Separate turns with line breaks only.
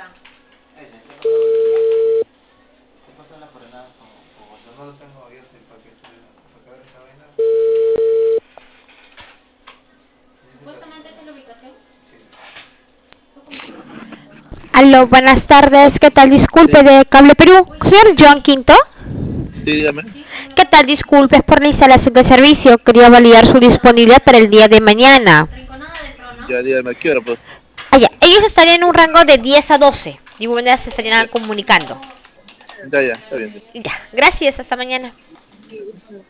¿Qué pasó en las coordenadas? Como yo no lo tengo abierto y para que ver esa vaina. Supuestamente esa es la ubicación.
Aló, buenas tardes. ¿Qué tal? Disculpe,
Sí,
de Cable Perú. Señor John Quinto.
sí, dígame.
¿Qué tal? Disculpe, es por la instalación de servicio. Quería validar su disponibilidad para el día de mañana.
Rinconada del Trono.
Ya, dígame, ¿a qué hora, pues?
Allá, ellos estarían en un rango de 10 a 12. De igual manera se estarían
Ya,
comunicando.
ya, está bien.
Ya, gracias. Hasta mañana.